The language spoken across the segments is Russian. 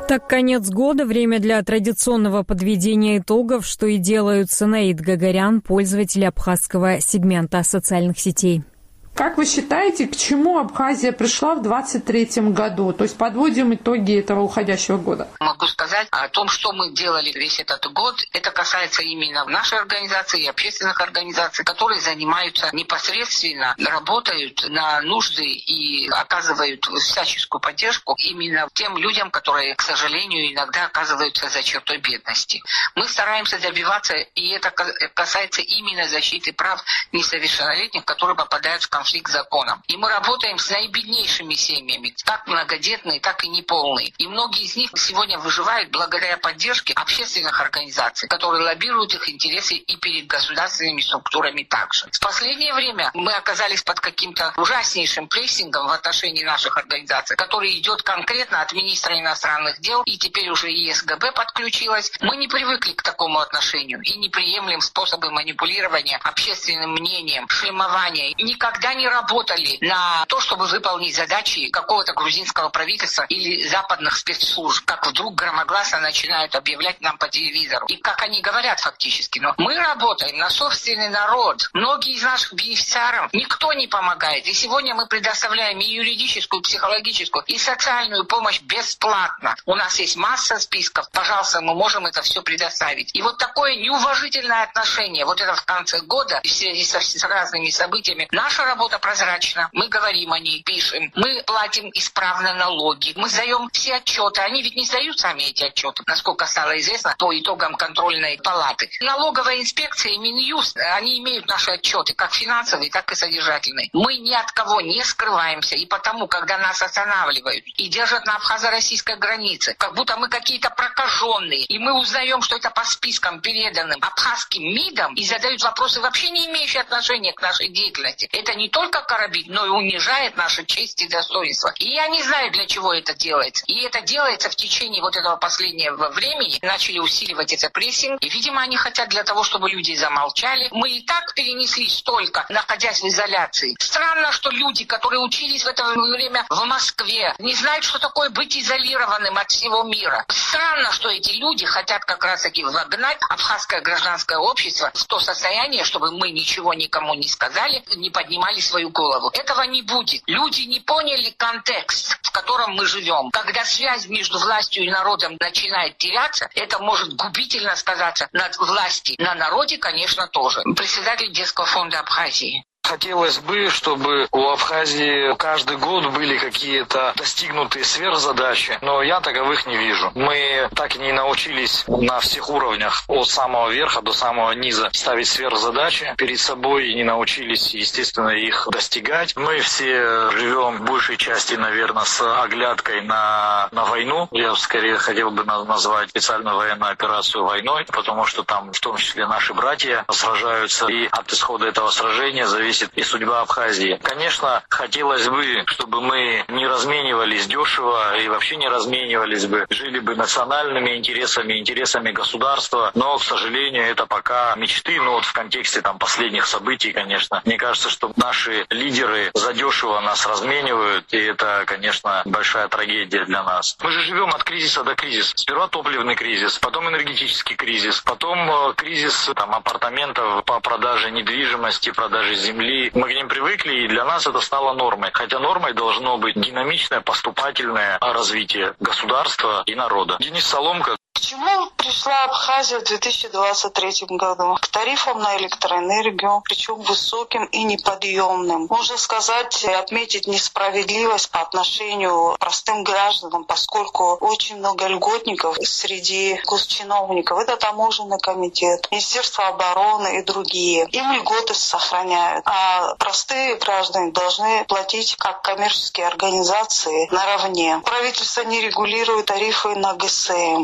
Так, конец года, время для традиционного подведения итогов, что и делают Санаид Гагарян, пользователи абхазского сегмента социальных сетей. Как вы считаете, к чему Абхазия пришла в 2023 году? То есть подводим итоги этого уходящего года. Могу сказать о том, что мы делали весь этот год. Это касается именно нашей организации и общественных организаций, которые занимаются непосредственно, работают на нужды и оказывают всяческую поддержку именно тем людям, которые, к сожалению, иногда оказываются за чертой бедности. Мы стараемся добиваться, и это касается именно защиты прав несовершеннолетних, которые попадают в конфликт с законом. И мы работаем с наибеднейшими семьями, как многодетные, так и неполные. И многие из них сегодня выживают благодаря поддержке общественных организаций, которые лоббируют их интересы и перед государственными структурами также. В последнее время мы оказались под каким-то ужаснейшим прессингом в отношении наших организаций, который идет конкретно от министра иностранных дел, и теперь уже и СГБ подключилась. Мы не привыкли к такому отношению и не приемлем способы манипулирования общественным мнением, шлемования. Никогда не работали на то, чтобы выполнить задачи какого-то грузинского правительства или западных спецслужб, как вдруг громогласно начинают объявлять нам по телевизору. И как они говорят фактически. Но мы работаем на собственный народ. Многие из наших бенефициаров никто не помогает. И сегодня мы предоставляем и юридическую, и психологическую, и социальную помощь бесплатно. У нас есть масса списков. Пожалуйста, мы можем это все предоставить. И вот такое неуважительное отношение, вот это в конце года, в связи с разными событиями, наша работа прозрачна. Мы говорим о ней, пишем. Мы платим исправно налоги. Мы сдаем все отчеты. Они ведь не сдают сами эти отчеты, насколько стало известно, по итогам контрольной палаты. Налоговая инспекция и Минюст, они имеют наши отчеты, как финансовые, так и содержательные. Мы ни от кого не скрываемся. И потому, когда нас останавливают и держат на абхазо-российской границе, как будто мы какие-то прокаженные, и мы узнаем, что это по спискам, переданным абхазским МИДам, и задают вопросы, вообще не имеющие отношения к нашей деятельности. Это не только коробит, но и унижает нашу честь и достоинство. И я не знаю, для чего это делается. И это делается в течение вот этого последнего времени. Начали усиливать этот прессинг. И, видимо, они хотят для того, чтобы люди замолчали. Мы и так перенесли столько, находясь в изоляции. Странно, что люди, которые учились в это время в Москве, не знают, что такое быть изолированным от всего мира. Странно, что эти люди хотят как раз-таки вогнать абхазское гражданское общество в то состояние, чтобы мы ничего никому не сказали, не поднимали свою голову. Этого не будет. Люди не поняли контекст, в котором мы живем. Когда связь между властью и народом начинает теряться, это может губительно сказаться на власти, на народе, конечно, тоже. Председатель Детского фонда Абхазии. Хотелось бы, чтобы у Абхазии каждый год были какие-то достигнутые сверхзадачи, но я таковых не вижу. Мы так и не научились на всех уровнях, от самого верха до самого низа, ставить сверхзадачи перед собой и не научились, естественно, их достигать. Мы все живем в большей части, наверное, с оглядкой на войну. Я скорее хотел бы назвать специальную военную операцию войной, потому что там в том числе наши братья сражаются, и от исхода этого сражения зависит и судьба Абхазии. Конечно, хотелось бы, чтобы мы не разменивались дешево и вообще не разменивались бы, жили бы национальными интересами, интересами государства, но, к сожалению, это пока мечты, но вот в контексте там последних событий, конечно, мне кажется, что наши лидеры задешево нас разменивают, и это, конечно, большая трагедия для нас. Мы же живем от кризиса до кризиса. Сперва топливный кризис, потом энергетический кризис, потом кризис апартаментов по продаже недвижимости, продаже земли. Мы к ним привыкли, и для нас это стало нормой. Хотя нормой должно быть динамичное, поступательное развитие государства и народа. Денис Соломко. К чему пришла Абхазия в 2023 году? К тарифам на электроэнергию, причем высоким и неподъемным. Можно сказать, отметить несправедливость по отношению к простым гражданам, поскольку очень много льготников среди госчиновников. Это таможенный комитет, Министерство обороны и другие. Им льготы сохраняют. А простые граждане должны платить, как коммерческие организации, наравне. Правительство не регулирует тарифы на ГСМ. Практически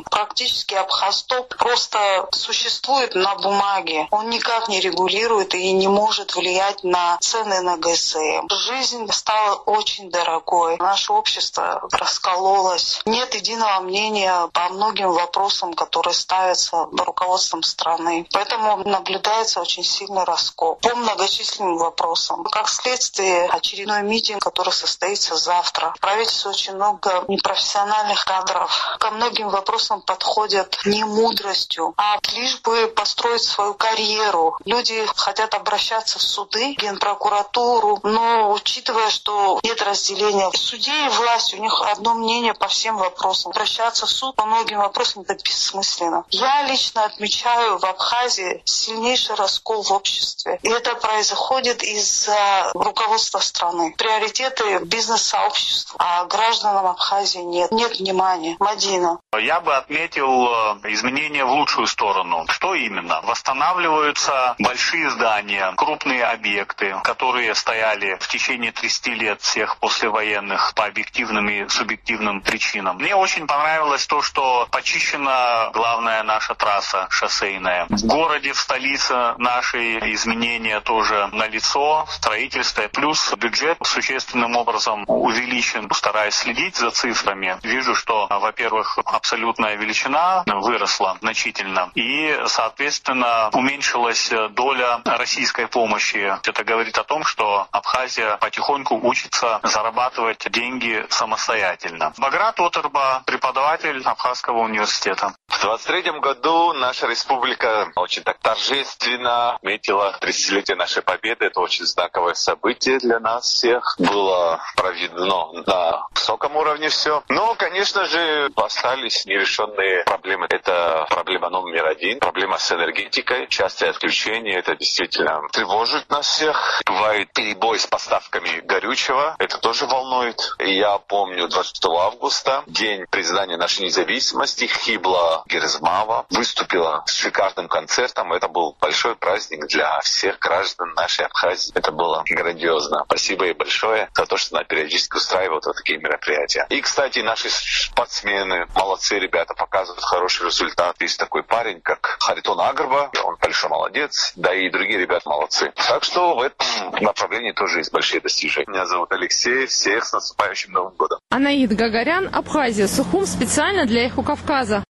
Фактически Абхазтоп просто существует на бумаге. Он никак не регулирует и не может влиять на цены на ГСМ. Жизнь стала очень дорогой. Наше общество раскололось. Нет единого мнения по многим вопросам, которые ставятся руководством страны. Поэтому наблюдается очень сильный раскол по многочисленным вопросам. Как следствие, очередной митинг, который состоится завтра. В правительстве очень много непрофессиональных кадров. Ко многим вопросам подходят не мудростью, а лишь бы построить свою карьеру. Люди хотят обращаться в суды, Генпрокуратуру, но учитывая, что нет разделения судей и власти, у них одно мнение по всем вопросам. Обращаться в суд по многим вопросам — это бессмысленно. Я лично отмечаю в Абхазии сильнейший раскол в обществе. И это происходит из-за руководства страны. Приоритеты бизнес-сообщества, а гражданам Абхазии нет. Нет внимания. Мадина. Я бы отметил изменения в лучшую сторону. Что именно? Восстанавливаются большие здания, крупные объекты, которые стояли в течение 30 лет всех послевоенных по объективным и субъективным причинам. Мне очень понравилось то, что почищена главная наша трасса шоссейная. В городе, в столице нашей изменения тоже налицо, строительство. Плюс бюджет существенным образом увеличен. Стараюсь следить за цифрами. Вижу, что, во-первых, абсолютная величина выросла значительно. И, соответственно, уменьшилась доля российской помощи. Это говорит о том, что Абхазия потихоньку учится зарабатывать деньги самостоятельно. Баграт Отерба, преподаватель Абхазского университета. В 23-м году наша республика очень так торжественно отметила 30-летие нашей победы. Это очень знаковое событие для нас всех. Было проведено на высоком уровне все. Но, конечно же, остались нерешенные проблемы. Это проблема номер один. Проблема с энергетикой. Частые отключения. Это действительно тревожит нас всех. Бывает перебой с поставками горючего. Это тоже волнует. И я помню 26 августа, день признания нашей независимости, Хибла Герзмава выступила с шикарным концертом. Это был большой праздник для всех граждан нашей Абхазии. Это было грандиозно. Спасибо ей большое за то, что она периодически устраивает вот такие мероприятия. И, кстати, наши спортсмены, молодцы ребята, показывают хороший результат. Есть такой парень, как Харитон Агарба, он большой молодец, да и другие ребята молодцы. Так что в этом направлении тоже есть большие достижения. Меня зовут Алексей, всех с наступающим Новым годом. Наид Гагарян, Абхазия, Сухум, специально для Эхо Кавказа.